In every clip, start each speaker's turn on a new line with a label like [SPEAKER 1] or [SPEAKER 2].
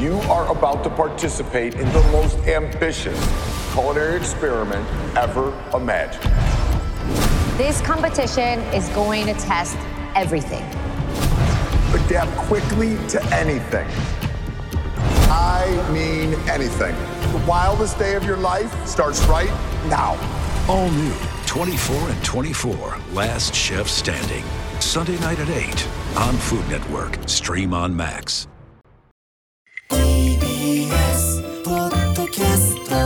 [SPEAKER 1] You are about to participate in the most ambitious culinary experiment ever imagined.
[SPEAKER 2] This competition is going to test everything.
[SPEAKER 1] Adapt quickly to anything. I mean anything. The wildest day of your life starts right now.
[SPEAKER 3] All new 24 and 24 Last Chef Standing. Sunday night at 8 on Food Network. Stream on Max.
[SPEAKER 4] TBS ポッドキャスト。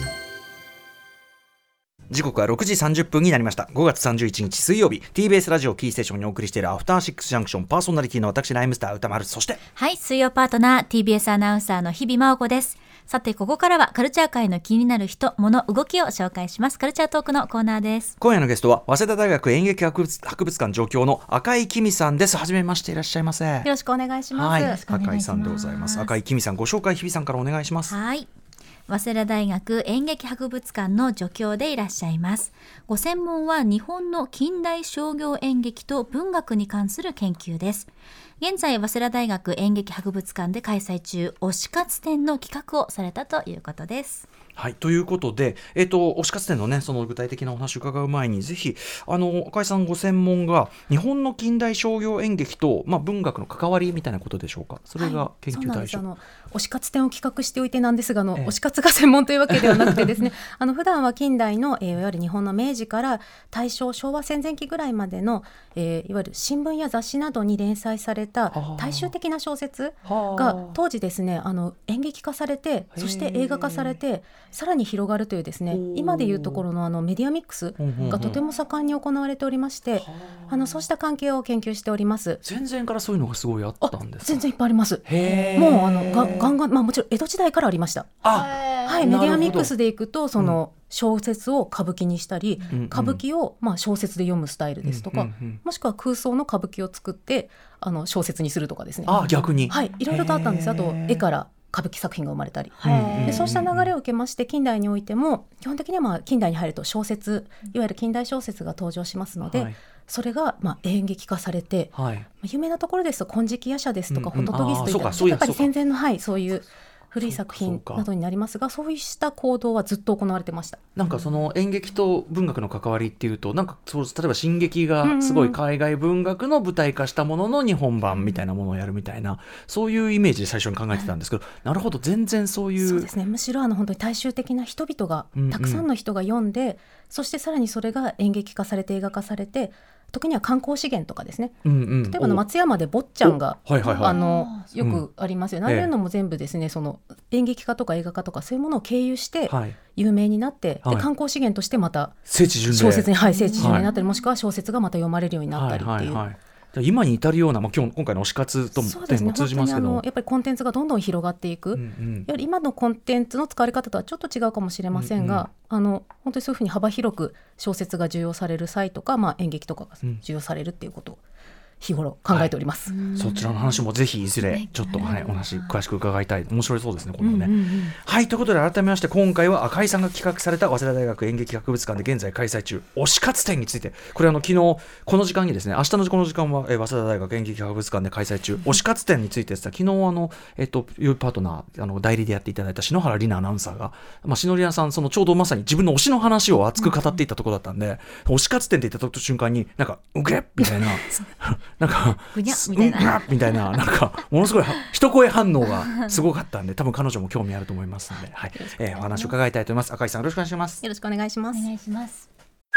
[SPEAKER 5] 時刻は6時30分になりました。5月31日水曜日、 TBS ラジオキーステーションにお送りしているアフターシックスジャンクション、パーソナリティの私ライムスター歌丸、そして
[SPEAKER 6] はい水曜パートナー TBS アナウンサーの日々真央子です。さてここからはカルチャー界の気になる人物動きを紹介します。カルチャートークのコーナーです。
[SPEAKER 5] 今夜のゲストは早稲田大学演劇博物館助教の赤井貴美さんです。はじめまして、いらっしゃいませ。よ
[SPEAKER 6] ろしくお願いします。
[SPEAKER 5] はい、赤井さんでございます。赤井貴美さん、ご紹介日々さんからお願いします。
[SPEAKER 6] はい、早稲田大学演劇博物館の助教でいらっしゃいます。ご専門は日本の近代商業演劇と文学に関する研究です。現在早稲田大学演劇博物館で開催中、推し活展の企画をされたということです。
[SPEAKER 5] はい、ということで、推し活展のね、その具体的なお話を伺う前に、ぜひ赤井さんご専門が日本の近代商業演劇と、文学の関わりみたいなことでしょうか。それが研究対象。
[SPEAKER 7] はい、推し活展を企画しておいてなんですが、推し活が専門というわけではなくてですね普段は近代の、いわゆる日本の明治から大正昭和戦前期ぐらいまでの、いわゆる新聞や雑誌などに連載された大衆的な小説が当時ですね、演劇化されて、そして映画化されてさらに広がるというですね、今でいうところのメディアミックスがとても盛んに行われておりまして、そうした関係を研究しております。
[SPEAKER 5] 戦前からそういうのがすごいあったんですか。
[SPEAKER 7] 全然いっぱいあります。もうガンガン、もちろん江戸時代からありました。はい、メディアミックスでいくと、その小説を歌舞伎にしたり、歌舞伎を小説で読むスタイルですとか、もしくは空想の歌舞伎を作って小説にするとかですね。
[SPEAKER 5] 逆に、
[SPEAKER 7] はい、いろいろとあったんです。あと絵から歌舞伎作品が生まれたり、でそうした流れを受けまして、近代においても基本的には近代に入ると小説、いわゆる近代小説が登場しますので、それが演劇化されて、有名なところですと金色夜叉ですとか、ホトトギスといったやっぱり戦前の、そういう古い作品などになりますが、そうした行動はずっと行われてました。
[SPEAKER 5] なんかその演劇と文学の関わりっていうと、なんか例えば進撃がすごい海外文学の舞台化したものの日本版みたいなものをやるみたいな、そういうイメージで最初に考えてたんですけど、なるほど、全然そういう。
[SPEAKER 7] そうですね、むしろ本当に大衆的な人々が、たくさんの人が読んで、そしてさらにそれが演劇化されて映画化されて、時には観光資源とかですね、例えば松山で坊ちゃんがよくありますよね。ああいうのも全部ですね、その演劇化とか映画化とかそういうものを経由して有名になって、で観光資源としてまた小説に、聖地巡礼になったり、もしくは小説がまた読まれるようになったりっていう、
[SPEAKER 5] 今に至るような、今回の推し活とも通じますけど、
[SPEAKER 7] やっぱりコンテンツがどんどん広がっていく、やはり今のコンテンツの使われ方とはちょっと違うかもしれませんが、本当にそういうふうに幅広く小説が重要される際とか、演劇とかが重要されるっていうことを日頃考えております。
[SPEAKER 5] そちらの話もぜひいずれちょっと、お話詳しく伺いたい。面白いそうですね、今度ね。はい、ということで改めまして、今回は赤井さんが企画された早稲田大学演劇博物館で現在開催中、推し活展について、これ昨日この時間にですね、明日のこの時間は早稲田大学演劇博物館で開催中、推し活展についてですが、昨日いうパートナー代理でやっていただいた篠原里奈アナウンサーが、篠原さん、ちょうどまさに自分の推しの話を熱く語っていたところだったんで、推し活展って言った瞬間になんかうげっみたいななんか
[SPEAKER 6] ぐにゃみたいな
[SPEAKER 5] なんかものすごい一声反応がすごかったんで、多分彼女も興味あると思いますので、お話を伺いたいと思います。赤井さん、よろしくお願いします。
[SPEAKER 7] よろしくお願いします。
[SPEAKER 6] お願いします。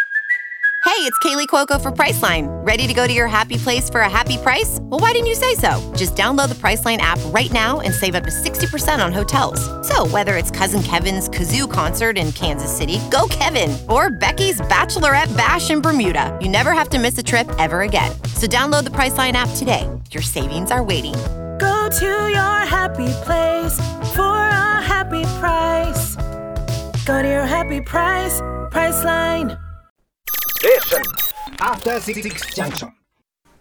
[SPEAKER 8] Hey, it's Kaylee Cuoco for Priceline. Ready to go to your happy place for a happy price? Well, why didn't you say so? Just download the Priceline app right now and save up to 60% on hotels. So whether it's Cousin Kevin's Kazoo Concert in Kansas City, go Kevin, or Becky's Bachelorette Bash in Bermuda, you never have to miss a trip ever again. So download the Priceline app today. Your savings are waiting.
[SPEAKER 4] Go to your happy place for a happy price. Go to your happy price, Priceline.After
[SPEAKER 5] 66 junction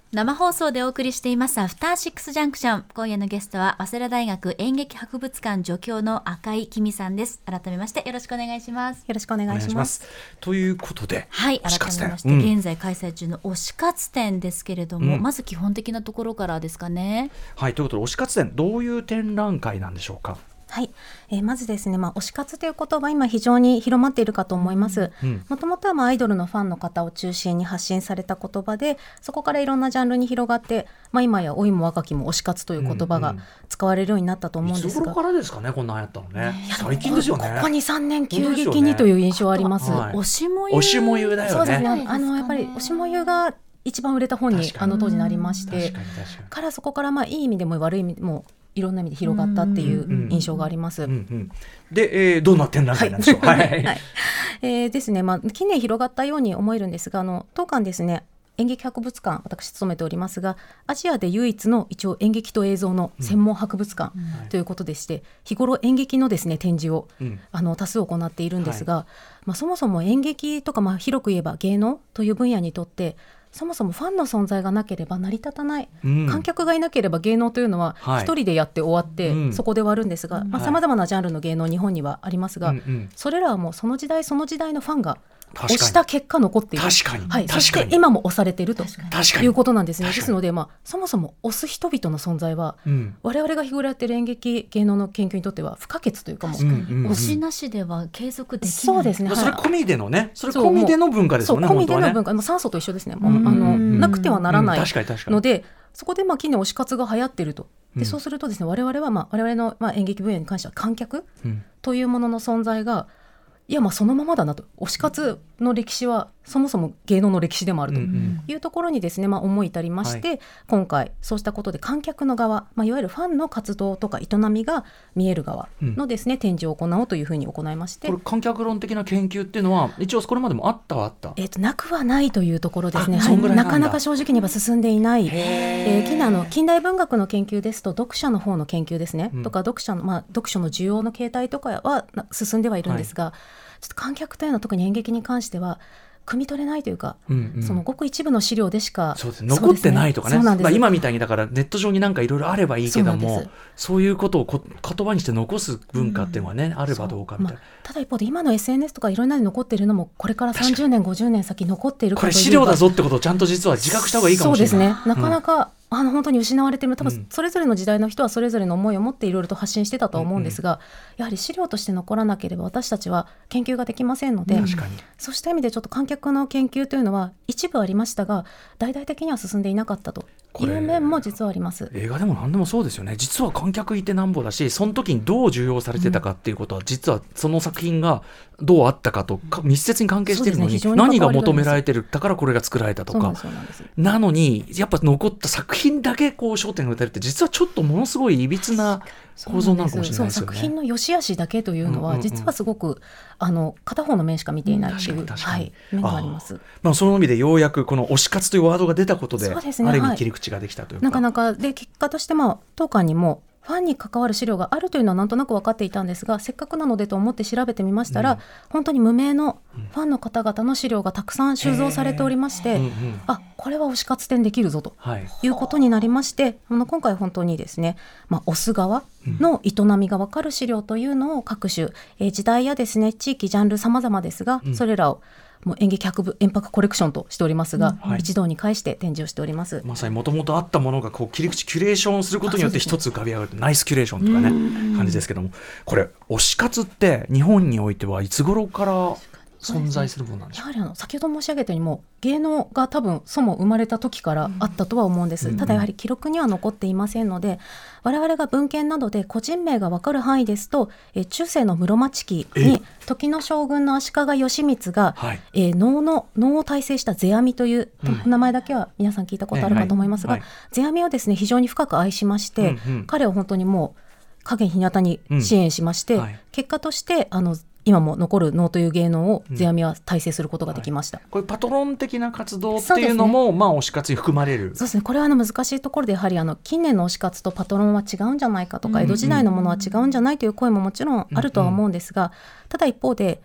[SPEAKER 6] 生放送でお送りしていますアフターシックスジャンクション。今夜のゲストは早稲田大学演劇博物館助教の赤井きみさんです。改めましてよろしくお願いします。
[SPEAKER 7] よろしくお願いします。
[SPEAKER 5] ということで、
[SPEAKER 6] はい、改めまして、現在開催中の推し活展ですけれども、まず基本的なところからですかね。
[SPEAKER 5] はい、ということで推し活展、どういう展覧会なんでしょうか。
[SPEAKER 7] はい、まずですね、推し活という言葉今非常に広まっているかと思います。もともとはアイドルのファンの方を中心に発信された言葉で、そこからいろんなジャンルに広がって、今や老いも若きも推し活という言葉が使われるようになったと思うんですが、
[SPEAKER 5] いつ頃からですかね、こんな流行ったのね。最近ですよね。
[SPEAKER 7] ここ 2,3 年急激にという印象あります。
[SPEAKER 6] 推しもゆ、
[SPEAKER 5] 推しもゆだよね。
[SPEAKER 7] そうですね、やっぱり推しもゆが一番売れた本に当時なりまして、からそこからいい意味でも悪い意味でもいろんな意味で広がったっていう印象があります。
[SPEAKER 5] で、どんな展覧会なんでしょう。
[SPEAKER 7] ですね、近年広がったように思えるんですが、当館ですね、演劇博物館、私勤めておりますが、アジアで唯一の一応演劇と映像の専門博物館ということでして、日頃演劇のですね展示を多数行っているんですが、そもそも演劇とか広く言えば芸能という分野にとってそもそもファンの存在がなければ成り立たない、観客がいなければ芸能というのは一人でやって終わって、そこで終わるんですが、さまざまなジャンルの芸能日本にはありますが、それらはもうその時代その時代のファンが推した結果残っている。そして今も推されているということなんですね。ですので、そもそも推す人々の存在は、我々が日頃やっている演劇芸能の研究にとっては不可欠というか、もう
[SPEAKER 6] 推しなしでは継続できない。
[SPEAKER 7] そうですね、
[SPEAKER 5] それ込みでのね、それ込みでの文化ですよね。
[SPEAKER 7] 込みでの文化、酸素と一緒ですね。なくてはならないので、そこで近年推し活が流行っていると。でそうするとですね、我々は我々の演劇分野に関しては観客というものの存在がそのままだなと。推し活の歴史はそもそも芸能の歴史でもあるというところにですね、思い至りまして、今回そうしたことで観客の側、いわゆるファンの活動とか営みが見える側のですね、展示を行おうというふうに行いまして、
[SPEAKER 5] これ観客論的な研究っていうのは一応これまでもあったはあった、
[SPEAKER 7] なくはないというところですね。なかなか正直には進んでいない。近代文学の研究ですと読者の方の研究ですね、とか読書の需要の形態とかは進んではいるんですが、ちょっと観客というのは特に演劇に関しては汲み取れないというか、そのごく一部の資料でしか
[SPEAKER 5] 残ってないとかね。今みたいにだからネット上になんかいろいろあればいいけども、そういうことを言葉にして残す文化っていうのはね、あればどうかみたいな。
[SPEAKER 7] ただ一方で今の SNS とかいろんなのに残っているのも、これから30年50年先残っているかというか、
[SPEAKER 5] これ資料だぞってことをちゃんと実は自覚した方がいいかもしれない。
[SPEAKER 7] そうですね、なかなか、本当に失われている。多分それぞれの時代の人はそれぞれの思いを持っていろいろと発信してたとは思うんですが、やはり資料として残らなければ私たちは研究ができませんので、そうした意味でちょっと観客の研究というのは一部ありましたが、大々的には進んでいなかったという面も実はあります。
[SPEAKER 5] 映画でも何でもそうですよね。実は観客いてなんぼだし、その時にどう重要されてたかっていうことは、実はその作品がどうあったかと密接に関係しているのに、何が求められてるだからこれが作られたとか、なのにやっぱ残った作品だけ焦点が打たれて、実はちょっとものすごいいびつな構造なのかもしれないですよね。
[SPEAKER 7] 作品の良し悪しだけというのは、実はすごく片方の面しか見ていないという、面があります。
[SPEAKER 5] その意味でようやくこの推し活というワードが出たことで、ある意味切り口ができたというか、
[SPEAKER 7] なかなかで結果として当館にもファンに関わる資料があるというのはなんとなく分かっていたんですが、せっかくなのでと思って調べてみましたら、本当に無名のファンの方々の資料がたくさん収蔵されておりまして、これは推し活展できるぞということになりまして、今回本当にですね、推す側の営みが分かる資料というのを各種、時代やですね、地域ジャンル様々ですが、それらをもう演劇円博コレクションとしておりますが、一堂に会して展示をしております。
[SPEAKER 5] まさにもともとあったものが切り口キュレーションすることによって一つ浮かび上がる、ナイスキュレーションとかね、感じですけども、これ推し活って日本においてはいつ頃から存在するものなんでしょう。
[SPEAKER 7] やはり先ほど申し上げたように、もう芸能が多分そも生まれた時からあったとは思うんです。ただやはり記録には残っていませんので、我々が文献などで個人名が分かる範囲ですと、中世の室町期に時の将軍の足利義満が、能を大成した世阿弥という、名前だけは皆さん聞いたことあるかと思いますが、世阿弥をですね非常に深く愛しまして、彼を本当にもう影日向に支援しまして、結果として今も残る能という芸能を世阿弥は大成することができました。
[SPEAKER 5] これパトロン的な活動っていうのも、推し活に含まれる。
[SPEAKER 7] そうですね、これは難しいところで、やはり近年の推し活とパトロンは違うんじゃないかとか、江戸時代のものは違うんじゃないという声ももちろんあるとは思うんですが、ただ一方で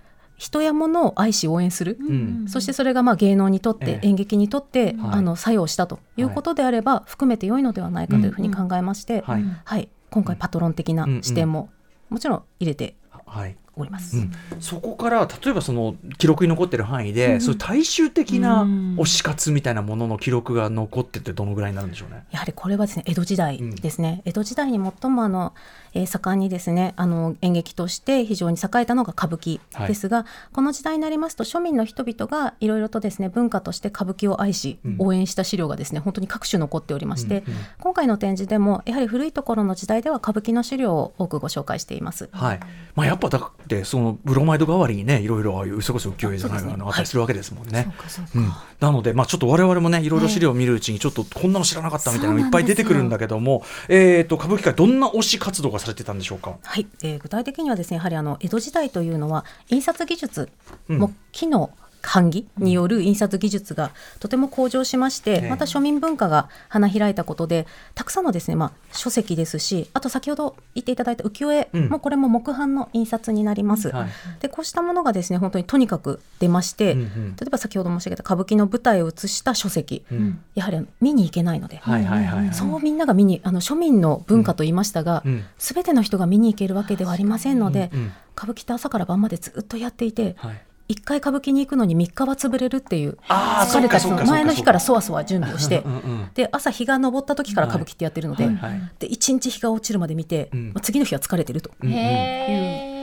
[SPEAKER 7] 人や物を愛し応援する、そしてそれが芸能にとって、演劇にとって、作用したということであれば、含めて良いのではないかというふうに考えまして、今回パトロン的な視点ももちろん入れております。
[SPEAKER 5] そこから例えばその記録に残っている範囲で、そういう大衆的な推し活みたいなものの記録が残っててどのぐらいになるんでしょうね。
[SPEAKER 7] やはりこれはですね、江戸時代ですね。江戸時代に最も盛んにですね、演劇として非常に栄えたのが歌舞伎ですが、この時代になりますと庶民の人々がいろいろとですね、文化として歌舞伎を愛し、応援した資料がですね、本当に各種残っておりまして、今回の展示でもやはり古いところの時代では歌舞伎の資料を多くご紹介しています。
[SPEAKER 5] やっぱだってそのブロマイド代わりにね、いろいろああいうそれこそ浮世絵じゃないのがあったりするわけですもんね。なのでちょっと我々もね、いろいろ資料を見るうちにちょっとこんなの知らなかったみたいなのいっぱい出てくるんだけども、歌舞伎界どんな推し活動がされてたんでしょうか。
[SPEAKER 7] 具体的にはですね、やはり江戸時代というのは印刷技術も木の版木による印刷技術がとても向上しまして、また庶民文化が花開いたことで、たくさんのですね、書籍ですし、あと先ほど言っていただいた浮世絵も、これも木版の印刷になります。でこうしたものがですね、本当にとにかく出まして、例えば先ほど申し上げた歌舞伎の舞台を映した書籍、やはり見に行けないので、そうみんなが見に庶民の文化と言いましたが、全ての人が見に行けるわけではありませんので、歌舞伎って朝から晩までずっとやっていて、1回歌舞伎に行くのに3日は潰れるっていう、彼たちの前の日からそわそわ準備をしてで朝日が昇った時から歌舞伎ってやってるので、で1日日が落ちるまで見て、次の日は疲れてるという、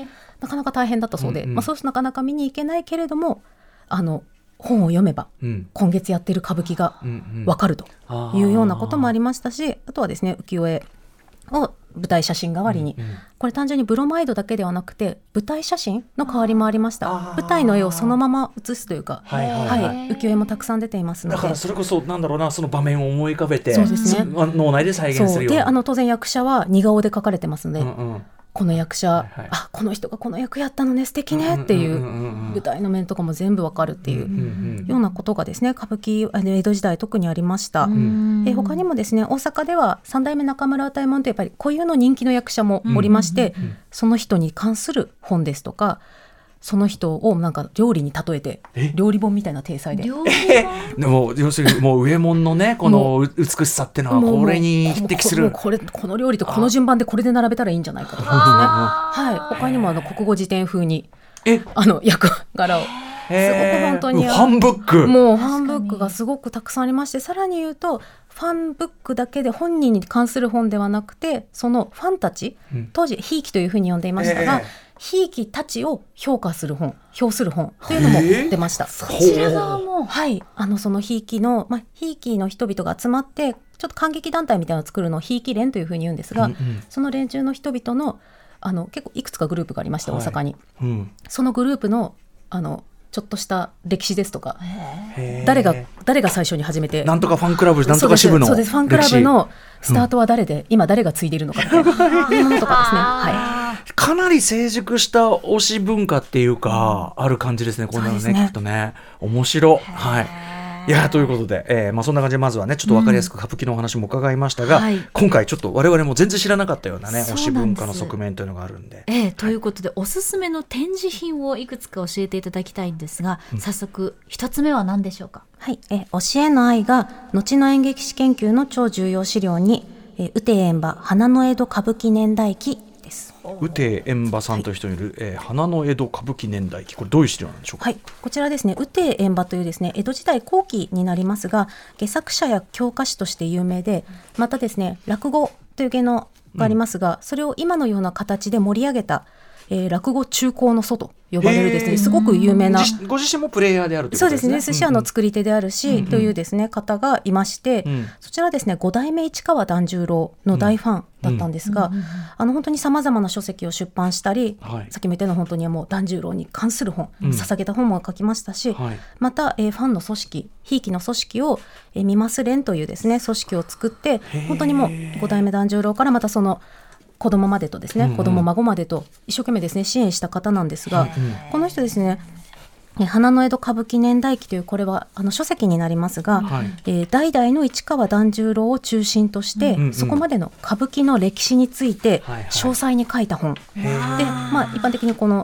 [SPEAKER 7] なかなか大変だったそうで、そうするとなかなか見に行けないけれども、本を読めば、今月やってる歌舞伎が分かるというようなこともありましたし、あとはですね、浮世絵を舞台写真代わりに、これ単純にブロマイドだけではなくて舞台写真の代わりもありました。舞台の絵をそのまま写すというか、浮世絵もたくさん出ていますので、
[SPEAKER 5] だからそれこそその場面を思い浮かべて、脳内で再現するような。
[SPEAKER 7] で当然役者は似顔で描かれてますので、この役者、この人がこの役やったのね、素敵ねっていう舞台の面とかも全部わかるっていうようなことがですね、歌舞伎江戸時代特にありました。他にもですね、大阪では三代目中村歌右衛門とやっぱり固有の人気の役者もおりまして、その人に関する本ですとか、その人をなんか料理に例えて料理本みたいな体裁で、
[SPEAKER 5] でも要するにもう右衛門のね、この美しさっていうのはこれに匹敵する。
[SPEAKER 7] この料理とこの順番でこれで並べたらいいんじゃないかとかですね。他にも国語辞典風に役柄をすごく本当に
[SPEAKER 5] ファンブック、
[SPEAKER 7] もうファンブックがすごくたくさんありまして、さらに言うとファンブックだけで本人に関する本ではなくて、そのファンたち、当時ひいきというふうに呼んでいましたが、ひいきたちを評価する本、評する本というのも出ました。
[SPEAKER 2] そちら側も、
[SPEAKER 7] そのひいきの人々が集まってちょっと感激団体みたいなのを作るのをひいき連というふうに言うんですが、その連中の人々の結構いくつかグループがありまして、大阪に、そのグループのちょっとした歴史ですとか、誰が最初に始めて、
[SPEAKER 5] なんとかファンクラブ、なんとか支部の
[SPEAKER 7] そうです、ファンクラブのスタートは誰で、今誰が継いでいるのかみたいないうものとかですね。
[SPEAKER 5] かなり成熟した推し文化っていうか、ある感じですね、こんなのね、聞くとね、面白い。いやということで、そんな感じでまずはね、ちょっと分かりやすく歌舞伎のお話も伺いましたが、今回ちょっと我々も全然知らなかったようなね、推し文化の側面というのがあるんで、
[SPEAKER 6] ということでおすすめの展示品をいくつか教えていただきたいんですが、早速一つ目は何でしょうか。
[SPEAKER 7] 教えの愛が後の演劇史研究の超重要資料に、雨天円馬花の江戸歌舞伎年代記です。
[SPEAKER 5] 雨天円馬さんという人による、花の江戸歌舞伎年代記、これどういう資料なんでしょうか。
[SPEAKER 7] こちらですね、雨天円馬というですね、江戸時代後期になりますが、戯作者や教科師として有名で、またですね、落語という芸能がありますが、それを今のような形で盛り上げた、落語中興の祖と呼ばれるですね、すごく有名な、
[SPEAKER 5] ご自身もプレイヤーであるということですね。
[SPEAKER 7] そうですね、寿司屋の作り手であるし、というですね方がいまして、そちらですね、五代目市川團十郎の大ファンだったんですが、本当にさまざまな書籍を出版したり、さっきも言ったような本当にもう團十郎に関する本、捧げた本も書きましたし、また、ファンの組織、ひいきの組織を、見ます連というですね組織を作って、本当にもう五代目團十郎からまたその子供までとですね、子供孫までと一生懸命ですね支援した方なんですが、この人ですね、花の江戸歌舞伎年代記という、これは書籍になりますが、代々の市川團十郎を中心として、そこまでの歌舞伎の歴史について詳細に書いた本で、一般的にこの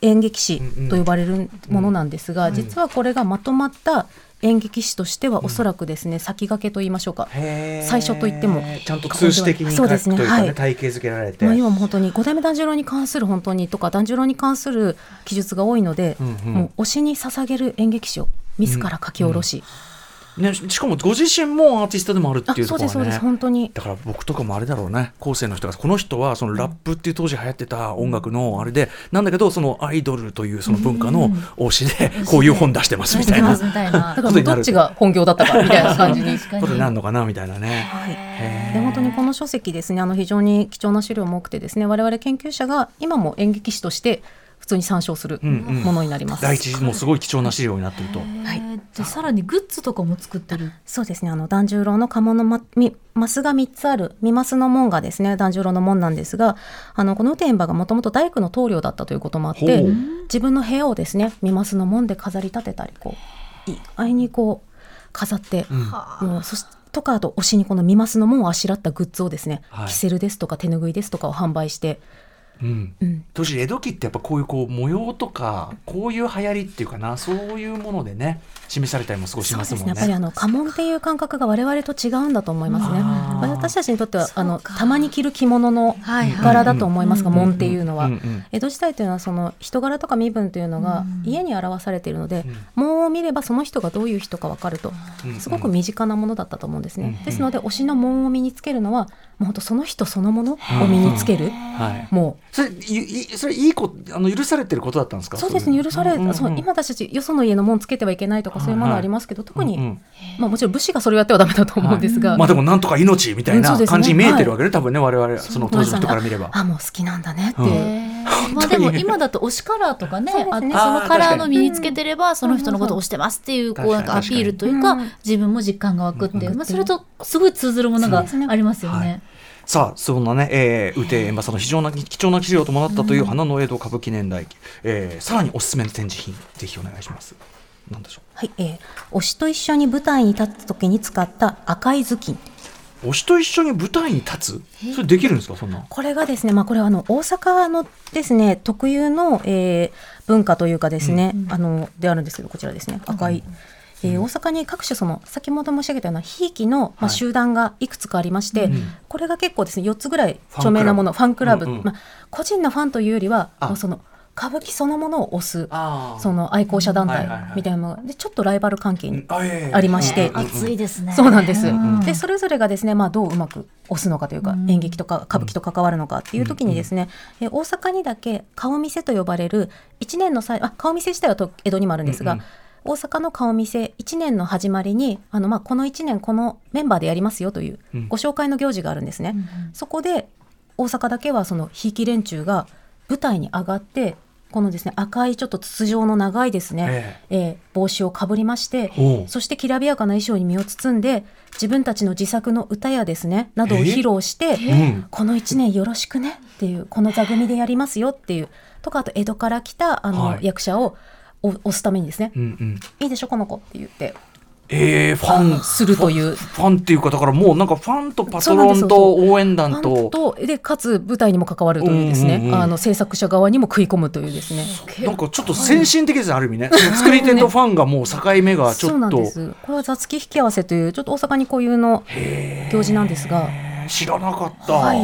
[SPEAKER 7] 演劇史と呼ばれるものなんですが、実はこれがまとまった演劇史としてはおそらくですね、先駆けと言いましょうか、最初と言っても
[SPEAKER 5] ちゃんと通史的に書くというかね、体系づけられて、
[SPEAKER 7] 今も本当に五代目團十郎に関する本当にとか團十郎に関する記述が多いので、もう推しに捧げる演劇史を自ら書き下ろし、
[SPEAKER 5] ね、しかもご自身もアーティストでもあるっていうところがね。
[SPEAKER 7] そうです本当に。
[SPEAKER 5] だから僕とかもあれだろうね、後世の人がこの人はそのラップっていう当時流行ってた音楽のあれで、なんだけどそのアイドルというその文化の推しでこういう本出してますみたいな、
[SPEAKER 7] だからどっちが本業だったかみたいな感じに
[SPEAKER 5] ことになるのかなみたいなね。
[SPEAKER 7] で本当にこの書籍ですね、非常に貴重な資料も多くてですね、我々研究者が今も演劇史として普通に参照するものになります。
[SPEAKER 5] 第一もすごい貴重な資料になっていると。
[SPEAKER 6] でさらにグッズとかも作ってる。
[SPEAKER 7] そうですね、團十郎の家紋のマスが3つある三マスの門がですね、團十郎の門なんですが、この雨天馬がもともと大工の棟梁だったということもあって、自分の部屋をですね三マスの門で飾り立てたり、こう意外にこう飾って、もうそしてとか、あと推しにこの三マスの門をあしらったグッズをですね、キセルですとか手ぬぐいですとかを販売して、
[SPEAKER 5] 当時江戸期ってやっぱこう模様とかこういう流行りっていうかな、そういうものでね示されたりもすごいしますもんね。
[SPEAKER 7] やっぱり家紋っていう感覚が我々と違うんだと思いますね。私たちにとってはたまに着る着物の柄だと思いますが、紋っていうのは江戸時代というのはその人柄とか身分というのが家に表されているので、紋を見ればその人がどういう人か分かると、すごく身近なものだったと思うんですね。ですので推しの紋を身につけるのはもう本当その人そのものを身につける、もう
[SPEAKER 5] それいいこと許されてることだったんですか。
[SPEAKER 7] そうですね、許され、今私たちよその家の門つけてはいけないとかそういうものありますけど、特に、もちろん武士がそれをやってはダメだと思うんですが、
[SPEAKER 5] でもなんとか命みたいな感じに見えてるわけね、多分ね、我々その当時の人から見れば、
[SPEAKER 7] もう好きなんだねっていう。
[SPEAKER 6] でも今だと推しカラーとかね、あってそのカラーの身につけてればその人のことを推してますっていうなんかアピールというか、自分も実感が湧くっていう、それとすごい通ずるものがありますよね。
[SPEAKER 5] さあそんなね、雨天馬さんの非常な貴重な資料ともなったという花の江戸歌舞伎年代記、さらにおすすめの展示品ぜひお願いします。何でしょう。
[SPEAKER 7] はい、推しと一緒に舞台に立つ時に使った赤い頭巾。
[SPEAKER 5] 推しと一緒に舞台に立つ、それできるんですか。そんな
[SPEAKER 7] これがですね、これは大阪のですね特有の、文化というかですね、であるんですけど、こちらですね、赤い、大阪に各種その先ほど申し上げたようなひいきの、集団がいくつかありまして、これが結構ですね4つぐらい著名なもの、ファンクラブ、個人のファンというよりはその歌舞伎そのものを推すその愛好者団体みたいなのがでちょっとライバル関係にありまして、
[SPEAKER 6] 熱いですね。
[SPEAKER 7] そうなんです。でそれぞれがですね、どううまく推すのかというか、演劇とか歌舞伎と関わるのかっていう時にですね、大阪にだけ顔見せと呼ばれる1年の顔見せ自体は江戸にもあるんですが、大阪の顔見せ1年の始まりにこの1年このメンバーでやりますよというご紹介の行事があるんですね。そこで大阪だけはそのひいき連中が舞台に上がってこのですね赤いちょっと筒状の長いですね、帽子をかぶりまして、そしてきらびやかな衣装に身を包んで自分たちの自作の歌やですねなどを披露して、この1年よろしくねっていう、この座組でやりますよっていうとか、あと江戸から来た役者を押すためにですね、いいでしょこの子って言って
[SPEAKER 5] ファン
[SPEAKER 7] するという
[SPEAKER 5] ファンっていうか、だからもうなんかファンとパトロンと応援団と
[SPEAKER 7] でかつ舞台にも関わるというですね、制作者側にも食い込むというですね、
[SPEAKER 5] なんかちょっと先進的ですね、ある意味ね。その作り手とファンがもう境目がちょっと、そうなんです。
[SPEAKER 7] これは座付き引き合わせというちょっと大阪に固有の行事なんですが、
[SPEAKER 5] 知らなかった。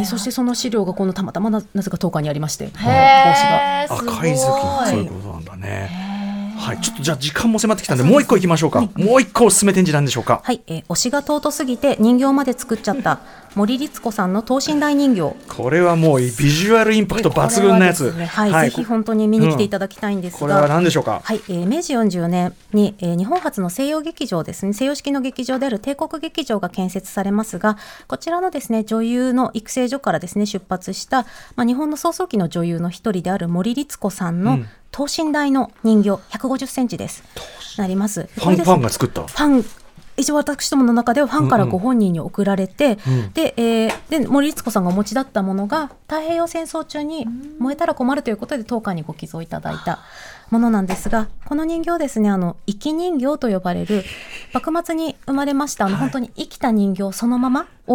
[SPEAKER 7] そしてその資料がこのたまたまなぜか当館にありまして、帽子
[SPEAKER 5] が赤い頭巾、そういうことなんだね。ちょっとじゃあ時間も迫ってきたんでもう一個いきましょうか。もう一個おすすめ展示なんでしょうか。
[SPEAKER 7] 推しが尊すぎて人形まで作っちゃった森律子さんの等身大人形。
[SPEAKER 5] これはもうビジュアルインパクト抜群なやつ、
[SPEAKER 7] ぜひ本当に見に来ていただきたいんですが、
[SPEAKER 5] これは何でしょうか。
[SPEAKER 7] 明治44年に、日本初の西洋劇場ですね、西洋式の劇場である帝国劇場が建設されますが、こちらのですね女優の育成所からですね出発した、日本の創創期の女優の一人である森律子さんの等身大の人形150センチです。なります。
[SPEAKER 5] ファンが作った。
[SPEAKER 7] 一応私どもの中ではファンからご本人に送られて、で森律子さんがお持ちだったものが太平洋戦争中に燃えたら困るということで当館にご寄贈いただいたものなんですが、この人形ですね、生き人形と呼ばれる幕末に生まれました本当に生きた人形そのままを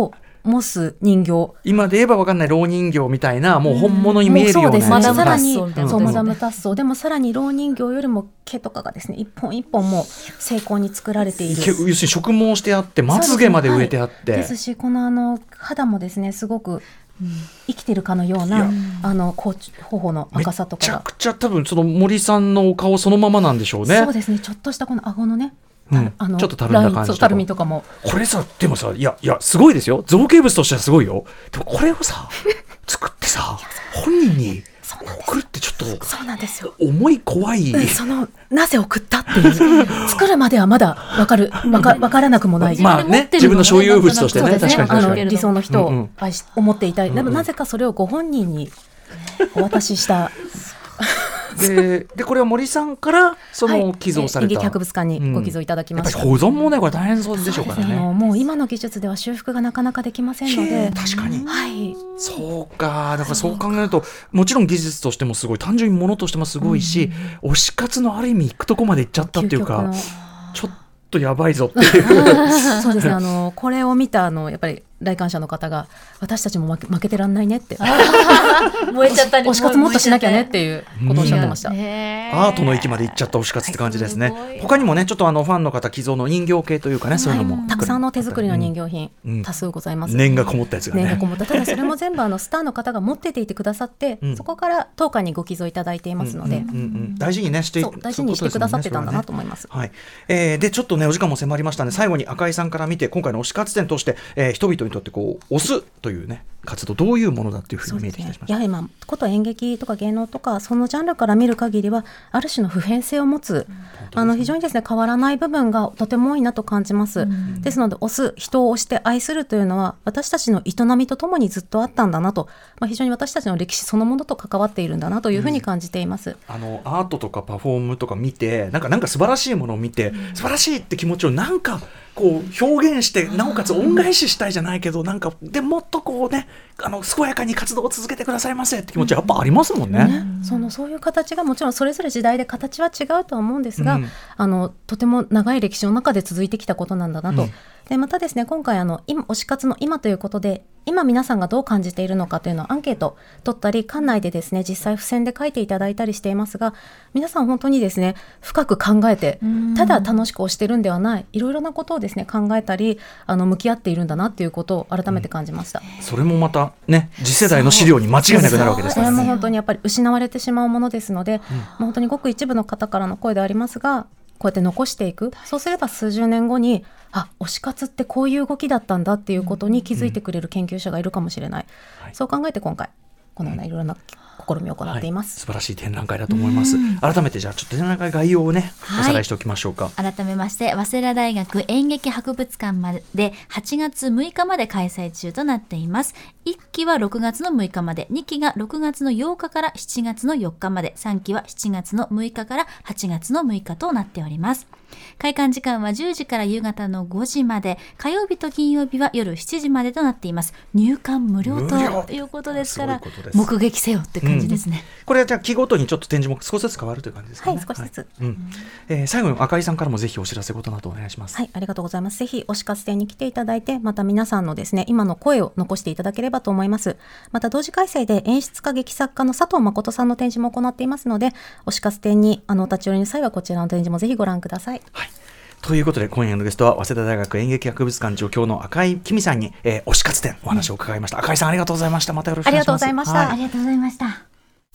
[SPEAKER 7] 模す人形、
[SPEAKER 5] 今で言えば分かんない蝋人形みたいな、もう本物に見えるようなやつ、
[SPEAKER 7] そうですね、さら
[SPEAKER 6] に
[SPEAKER 7] にそうマダムタッソーでもさらに蝋人形よりも毛とかがですね一本一本も精巧に作られている、
[SPEAKER 5] 要するに植毛してあってまつげまで植えてあって、
[SPEAKER 7] ですしこの肌もですねすごく生きてるかのような頬の赤さとかが
[SPEAKER 5] めちゃくちゃ多分その森さんのお顔そのままなんでしょうね。
[SPEAKER 7] そうですね、ちょっとしたこの顎のね、
[SPEAKER 5] ちょっとたるんだ感じとか、
[SPEAKER 7] たるみとかも、
[SPEAKER 5] これさでもさいやすごいですよ、造形物としてはすごいよ。でもこれをさ作ってさ本人に送るってちょっと
[SPEAKER 7] そうなんですよ、
[SPEAKER 5] 重い怖い、
[SPEAKER 7] なぜ送ったっていう作るまではまだわからなくもない、
[SPEAKER 5] まあね、自分の所有物としてね、
[SPEAKER 7] そうですね、
[SPEAKER 5] 確かに
[SPEAKER 7] 理想の人を思っていたい、でもなぜかそれをご本人にお渡しした
[SPEAKER 5] でこれは森さんからその寄贈された、
[SPEAKER 7] 演劇博物館にご寄贈いただきました。
[SPEAKER 5] やっぱり保存もねこれ大変そうでしょうからね。
[SPEAKER 7] もう今の技術では修復がなかなかできませんので、
[SPEAKER 5] 確かに、
[SPEAKER 7] はい、
[SPEAKER 5] そうか、だからそう考えるともちろん技術としてもすごい、単純にものとしてもすごいし、推し活のある意味行くとこまで行っちゃったっていうか、ちょっとやばいぞっていう
[SPEAKER 7] そうですね、これを見たやっぱり来館者の方が私たちも負けてらんないねって
[SPEAKER 6] 燃えちゃったり
[SPEAKER 7] 推し活もっとしなきゃねっていうことをおっしゃってました。
[SPEAKER 5] アートの域まで行っちゃった推し活って感じですね。他にもねちょっとファンの方寄贈の人形系というかね、そういうのも
[SPEAKER 7] たくさんの手作りの人形品、多数ございます。
[SPEAKER 5] 念がこもったやつがね、
[SPEAKER 7] 念がこもった、ただそれも全部スターの方が持ってていてくださって、そこから当館にご寄贈いただいていますので、
[SPEAKER 5] 大事にねして
[SPEAKER 7] くださってたんだなと思います。
[SPEAKER 5] はい、でちょっとねお時間も迫りましたので、最後に赤井さんから見て今回の推し活展として、人々にとってこう推すというね活動どういうものだっていうふうに見えてきました。
[SPEAKER 7] やはりこと演劇とか芸能とかそのジャンルから見る限りはある種の普遍性を持つ、非常にですね変わらない部分がとても多いなと感じます。ですので人を推して愛するというのは私たちの営みとともにずっとあったんだなと、非常に私たちの歴史そのものと関わっているんだなというふうに感じています。
[SPEAKER 5] アートとかパフォームとか見てなんか素晴らしいものを見て、素晴らしいって気持ちをなんかこう表現して、なおかつ恩返ししたいじゃないけど、なんかでもっとこうね健やかに活動を続けてくださいませって気持ちはやっぱありますもんね。
[SPEAKER 7] そういう形がもちろんそれぞれ時代で形は違うとは思うんですが、とても長い歴史の中で続いてきたことなんだなと。でまたですね今回推し活の今ということで、今皆さんがどう感じているのかというのをアンケート取ったり、館内でですね実際付箋で書いていただいたりしていますが、皆さん本当にですね深く考えて、ただ楽しく推してるんではない、いろいろなことをですね考えたり向き合っているんだなということを改めて感じました。
[SPEAKER 5] それもまたね次世代の資料に間違いなくなるわけですからね。
[SPEAKER 7] それも本当にやっぱり失われてしまうものですので、本当にごく一部の方からの声でありますが、こうやって残していく、そうすれば数十年後に推し活ってこういう動きだったんだっていうことに気づいてくれる研究者がいるかもしれない、そう考えて今回このようないろいろな試みを行っています。
[SPEAKER 5] 素晴らしい展覧会だと思います。改めてじゃあちょっと展覧会概要をね、おさらいしておきましょうか。
[SPEAKER 6] 改めまして早稲田大学演劇博物館まで8月6日まで開催中となっています。1期は6月の6日まで、2期が6月の8日から7月の4日まで、3期は7月の6日から8月の6日となっております。開館時間は10時から夕方の5時まで、火曜日と金曜日は夜7時までとなっています。入館無料ということですから、目撃せよって感じですね。
[SPEAKER 5] これはじゃあ期ごとにちょっと展示も少しずつ変わるという感じですかね。
[SPEAKER 7] はい、少しずつ、
[SPEAKER 5] 最後に赤井さんからもぜひお知らせことなどお願いします。
[SPEAKER 7] はい、ありがとうございます。ぜひ推し活展に来ていただいて、また皆さんのですね今の声を残していただければと思います。また同時開催で演出家劇作家の佐藤誠さんの展示も行っていますので、推し活展に立ち寄りの際はこちらの展示もぜひご覧ください。
[SPEAKER 5] はい、ということで今夜のゲストは早稲田大学演劇博物館助教の赤井きみさんに、推し活展お話を伺いました。赤井さんありがとうございました。またよろしくお願いします。
[SPEAKER 7] ありがとうございました。
[SPEAKER 6] ありがとうございました。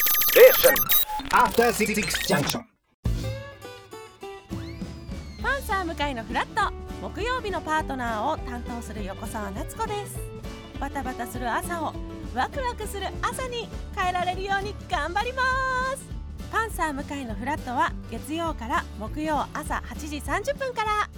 [SPEAKER 9] パンサー向井のフラット、木曜日のパートナーを担当する横澤夏子です。バタバタする朝をワクワクする朝に変えられるように頑張ります。パンサー向井のフラットは月曜から木曜朝8時30分から。